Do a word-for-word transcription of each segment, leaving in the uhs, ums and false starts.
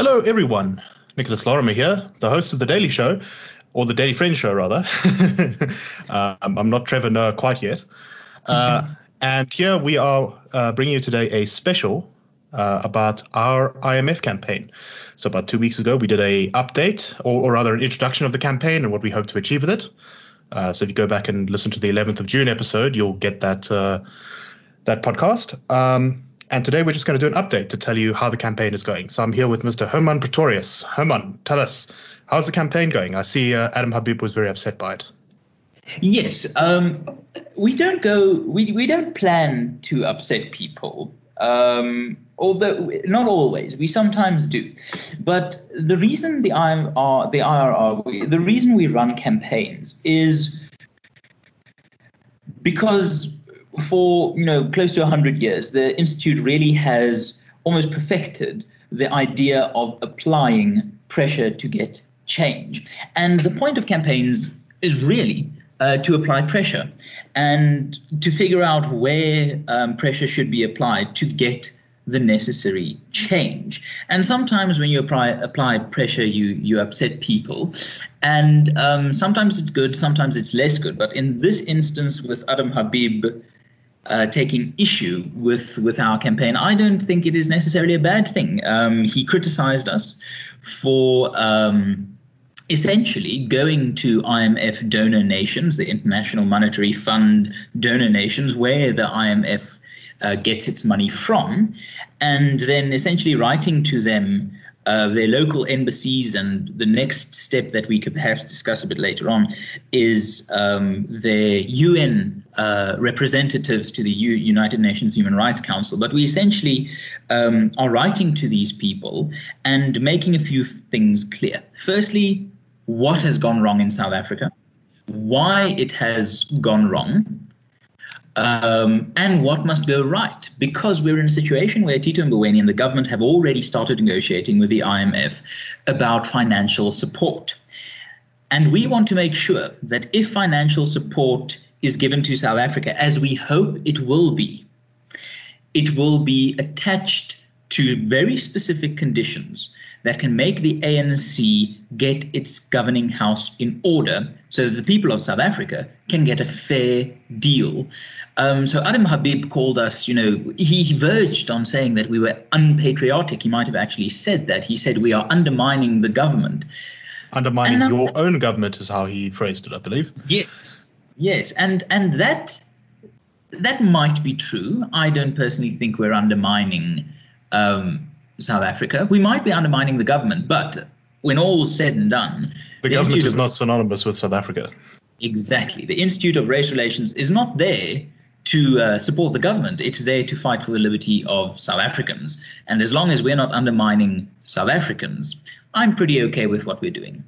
Hello, everyone. Nicholas Lorimer here, the host of The Daily Show, or The Daily Friends Show, rather. uh, I'm, I'm not Trevor Noah quite yet. Uh, and here we are uh, bringing you today a special uh, about our I M F campaign. So about two weeks ago, we did a update, or, or rather an introduction of the campaign and what we hope to achieve with it. Uh, so if you go back and listen to the eleventh of June episode, you'll get that uh, that podcast. Um, and today we're just going to do an update to tell you how the campaign is going. So I'm here with Mister Herman Pretorius. Herman, tell us, how's the campaign going? I see uh, Adam Habib was very upset by it. Yes, um, we don't go. We we don't plan to upset people. Um, although not always, we sometimes do. But the reason the I R, the I R R, the reason we run campaigns is because for you know close to a hundred years, the Institute really has almost perfected the idea of applying pressure to get change. And the point of campaigns is really Uh, to apply pressure and to figure out where um, pressure should be applied to get the necessary change. And sometimes when you apply apply pressure, you you upset people, and um, sometimes it's good, sometimes it's less good. But in this instance, with Adam Habib uh, taking issue with with our campaign, I don't think it is necessarily a bad thing. Um, he criticized us for Um, essentially going to I M F donor nations, the International Monetary Fund donor nations, where the I M F uh, gets its money from, and then essentially writing to them, uh, their local embassies. And the next step that we could perhaps discuss a bit later on is um, their U N uh, representatives to the U- United Nations Human Rights Council. But we essentially um, are writing to these people and making a few things clear. Firstly, what has gone wrong in South Africa, why it has gone wrong, um, and what must go right. Because we're in a situation where Tito Mboweni and the government have already started negotiating with the I M F about financial support. And we want to make sure that if financial support is given to South Africa, as we hope it will be, it will be attached to very specific conditions that can make the A N C get its governing house in order so that the people of South Africa can get a fair deal. Um, so Adam Habib called us, you know, he, he verged on saying that we were unpatriotic. He might have actually said that. He said we are undermining the government. Undermining and, um, your own government is how he phrased it, I believe. Yes, yes. And, and that, that might be true. I don't personally think we're undermining um, South Africa. We might be undermining the government, but when all's said and done, the, the government is not synonymous with South Africa. Exactly. The Institute of Race Relations is not there to uh, support the government. It's there to fight for the liberty of South Africans. And as long as we're not undermining South Africans, I'm pretty okay with what we're doing.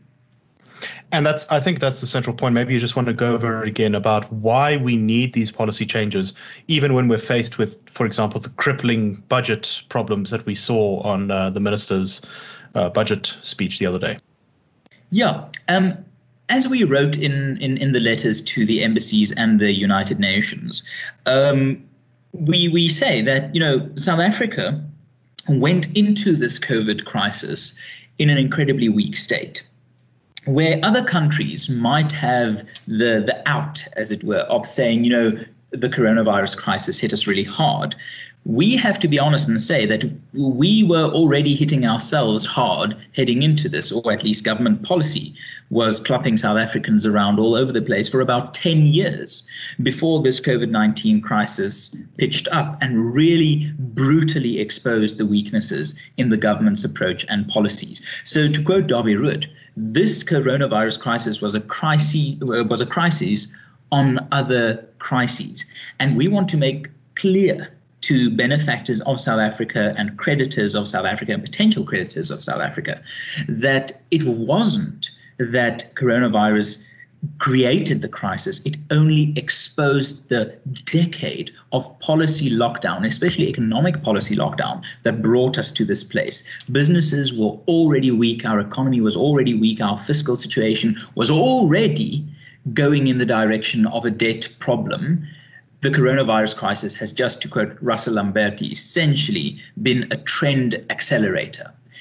And that's, I think that's the central point. Maybe you just want to go over again about why we need these policy changes, even when we're faced with, for example, the crippling budget problems that we saw on uh, the minister's uh, budget speech the other day. Yeah. Um, as we wrote in, in, in the letters to the embassies and the United Nations, um, we, we say that, you know, South Africa went into this COVID crisis in an incredibly weak state, where other countries might have the the out, as it were, of saying, you know, the coronavirus crisis hit us really hard. We have to be honest and say that we were already hitting ourselves hard heading into this, or at least government policy was clapping South Africans around all over the place for about ten years before this COVID nineteen crisis pitched up and really brutally exposed the weaknesses in the government's approach and policies. So to quote Darby Root, this coronavirus crisis was a crisis, was a crisis on other crises. And we want to make clear to benefactors of South Africa and creditors of South Africa and potential creditors of South Africa that it wasn't that coronavirus created the crisis. It only exposed the decade of policy lockdown, especially economic policy lockdown, that brought us to this place. Businesses were already weak. Our economy was already weak. Our fiscal situation was already going in the direction of a debt problem. The coronavirus crisis has, just to quote Russell Lamberti, essentially been a trend accelerator.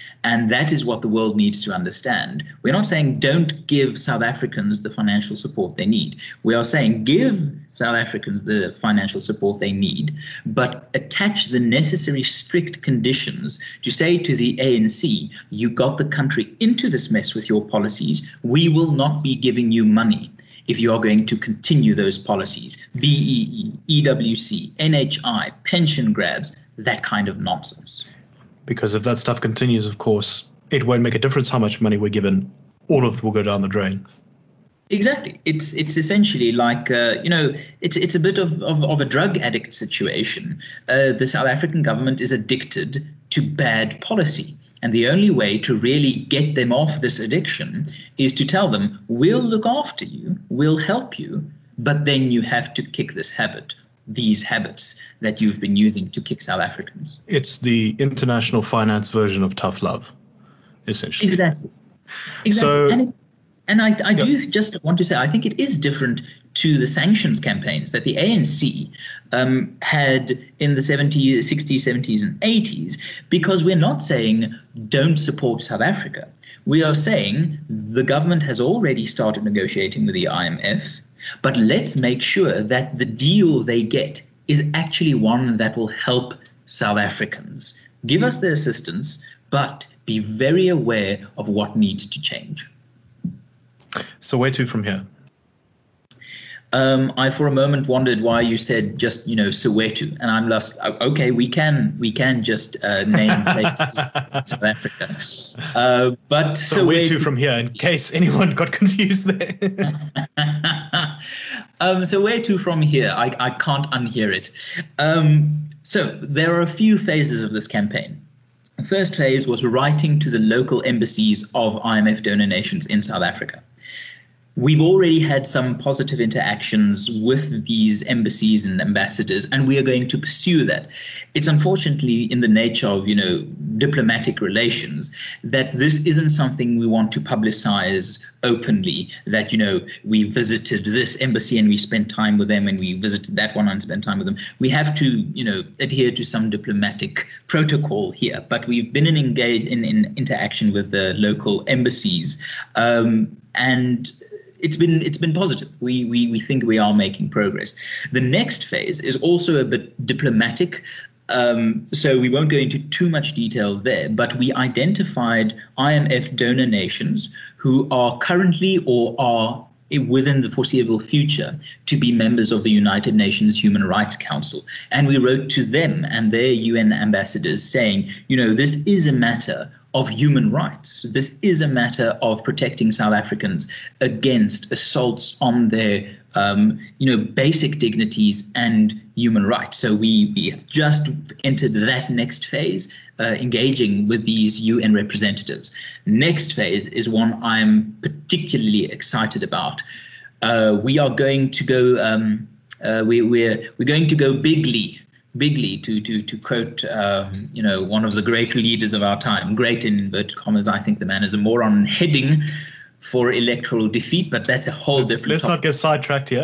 And that is what the world needs to understand. We're not saying don't give South Africans the financial support they need. We are saying give South Africans the financial support they need, but attach the necessary strict conditions to say to the A N C, you got the country into this mess with your policies. We will not be giving you money if you are going to continue those policies. B E E, E W C, N H I, pension grabs, that kind of nonsense. Because if that stuff continues, of course, it won't make a difference how much money we're given. All of it will go down the drain. Exactly. It's it's essentially like, uh, you know, it's it's a bit of, of, of a drug addict situation. Uh, the South African government is addicted to bad policy. And the only way to really get them off this addiction is to tell them, we'll look after you, we'll help you, but then you have to kick this habit. These habits that you've been using to kick South Africans. It's the international finance version of tough love, essentially. Exactly. Exactly. So, and it, and I, I do yep. just want to say, I think it is different to the sanctions campaigns that the A N C um, had in the seventies, sixties, seventies, and eighties, because we're not saying don't support South Africa. We are saying the government has already started negotiating with the I M F. But let's make sure that the deal they get is actually one that will help South Africans. Give us the assistance, but be very aware of what needs to change. So where to from here? Um, I, for a moment, wondered why you said just, you know, Soweto, and I'm lost. Okay, we can we can just uh, name places in South Africa, uh, but so, so where to from here, in case anyone got confused there. um, so where to from here? I I can't unhear it. Um, so there are a few phases of this campaign. The first phase was writing to the local embassies of I M F donor nations in South Africa. We've already had some positive interactions with these embassies and ambassadors, and we are going to pursue that. It's unfortunately in the nature of, you know, diplomatic relations that this isn't something we want to publicize openly, that, you know, we visited this embassy and we spent time with them and we visited that one and spent time with them. We have to, you know, adhere to some diplomatic protocol here, but we've been in engaged in, in interaction with the local embassies, um, and It's been it's been positive. We, we we think we are making progress. The next phase is also a bit diplomatic, um, so we won't go into too much detail there. But we identified I M F donor nations who are currently or are within the foreseeable future to be members of the United Nations Human Rights Council. And we wrote to them and their U N ambassadors saying, you know, this is a matter of human rights. This is a matter of protecting South Africans against assaults on their, um, you know, basic dignities and human rights. So we, we have just entered that next phase, uh, engaging with these U N representatives. Next phase is one I'm particularly excited about. Uh, we are going to go. Um, uh, we, we're we're going to go bigly. Bigly, to to to quote, um, you know, one of the great leaders of our time, great in inverted commas. I think the man is a moron heading for electoral defeat, but that's a whole let's, different. Let's topic. not get sidetracked here.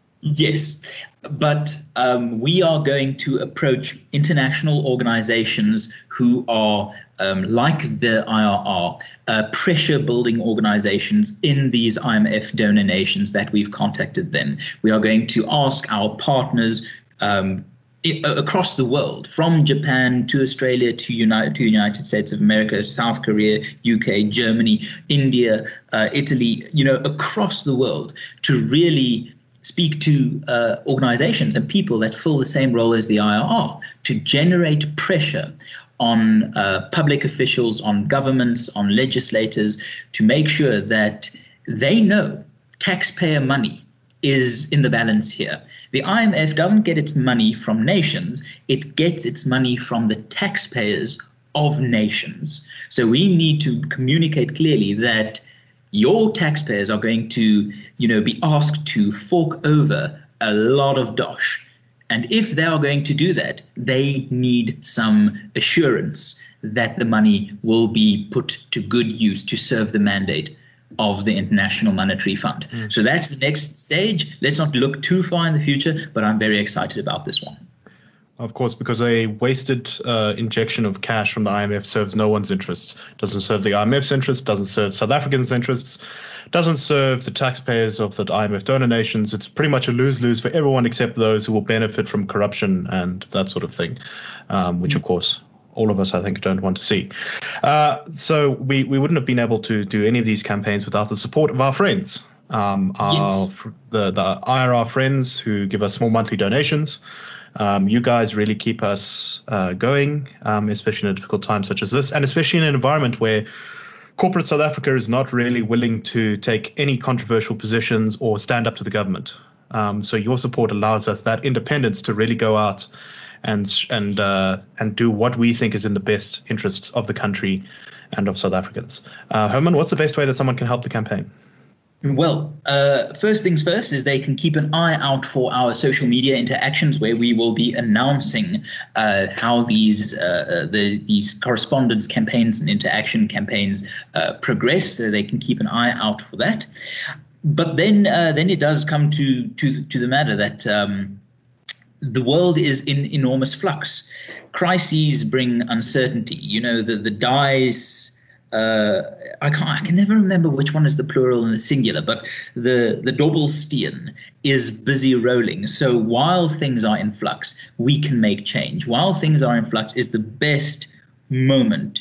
Yes, but um, we are going to approach international organizations who are um, like the I R R, uh, pressure-building organizations in these I M F donor nations that we've contacted them. We are going to ask our partners Um, across the world, from Japan to Australia to United to United States of America, South Korea, U K, Germany, India, uh, Italy, you know, across the world, to really speak to uh, organizations and people that fill the same role as the I R R, to generate pressure on uh, public officials, on governments, on legislators, to make sure that they know taxpayer money is in the balance here. The I M F doesn't get its money from nations, it gets its money from the taxpayers of nations. So we need to communicate clearly that your taxpayers are going to, you know, be asked to fork over a lot of dosh. And if they are going to do that, they need some assurance that the money will be put to good use to serve the mandate of the International Monetary Fund. Mm. So that's the next stage. Let's not look too far in the future, but I'm very excited about this one. Of course, because a wasted uh, injection of cash from the I M F serves no one's interests. Doesn't serve the I M F's interests, doesn't serve South Africans' interests, doesn't serve the taxpayers of the I M F donor nations. It's pretty much a lose-lose for everyone except those who will benefit from corruption and that sort of thing, um, which, of course, all of us, I think, don't want to see. Uh, so we, we wouldn't have been able to do any of these campaigns without the support of our friends. Um, our, Yes. the, the I R R friends who give us small monthly donations. Um, you guys really keep us uh, going, um, especially in a difficult time such as this, and especially in an environment where corporate South Africa is not really willing to take any controversial positions or stand up to the government. Um, so your support allows us that independence to really go out and and uh, and do what we think is in the best interests of the country and of South Africans. Uh, Herman, what's the best way that someone can help the campaign? Well, uh, first things first is they can keep an eye out for our social media interactions, where we will be announcing uh, how these uh, the these correspondence campaigns and interaction campaigns uh, progress. So they can keep an eye out for that. But then uh, then it does come to to to the matter that um, the world is in enormous flux. Crises bring uncertainty. You know, the the dice. Uh, I can't. I can never remember which one is the plural and the singular, but the the Dobbelstein is busy rolling. So while things are in flux, we can make change. While things are in flux is the best moment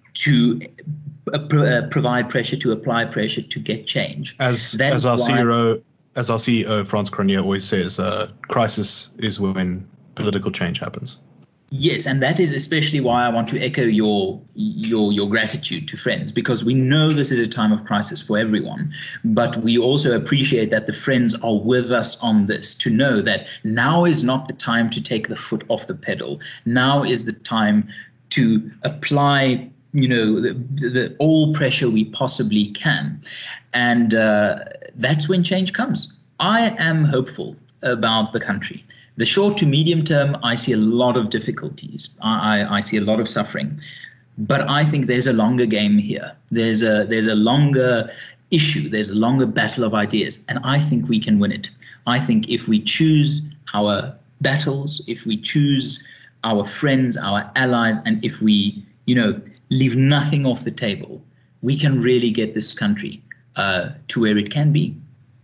to uh, pro- uh, provide pressure, to apply pressure, to get change. As That as is our why- C E O, as our C E O Frans Cronje always says, uh, crisis is when political change happens. Yes, and that is especially why I want to echo your your your gratitude to friends, because we know this is a time of crisis for everyone, but we also appreciate that the friends are with us on this, to know that now is not the time to take the foot off the pedal. Now is the time to apply, you know, the, the all pressure we possibly can, and uh, that's when change comes. I am hopeful about the country. The short to medium term, I see a lot of difficulties. I, I, I see a lot of suffering. But I think there's a longer game here. There's a there's a longer issue. There's a longer battle of ideas. And I think we can win it. I think if we choose our battles, if we choose our friends, our allies, and if we, you know, leave nothing off the table, we can really get this country uh, to where it can be.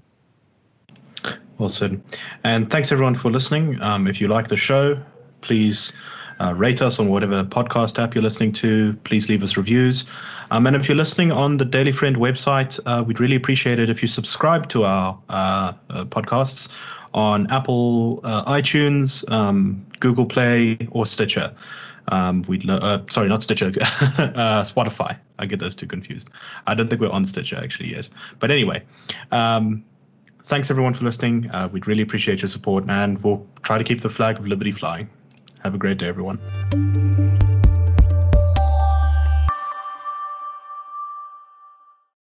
Well said. And thanks everyone for listening. Um, if you like the show, please uh, rate us on whatever podcast app you're listening to. Please leave us reviews. Um, and if you're listening on the Daily Friend website, uh, we'd really appreciate it if you subscribe to our uh, uh, podcasts on Apple, uh, iTunes, um, Google Play, or Stitcher. Um, we'd lo- uh, sorry, not Stitcher, uh, Spotify. I get those two confused. I don't think we're on Stitcher actually yet. But anyway, um, thanks everyone for listening. Uh, we'd really appreciate your support, and we'll try to keep the flag of liberty flying. Have a great day, everyone.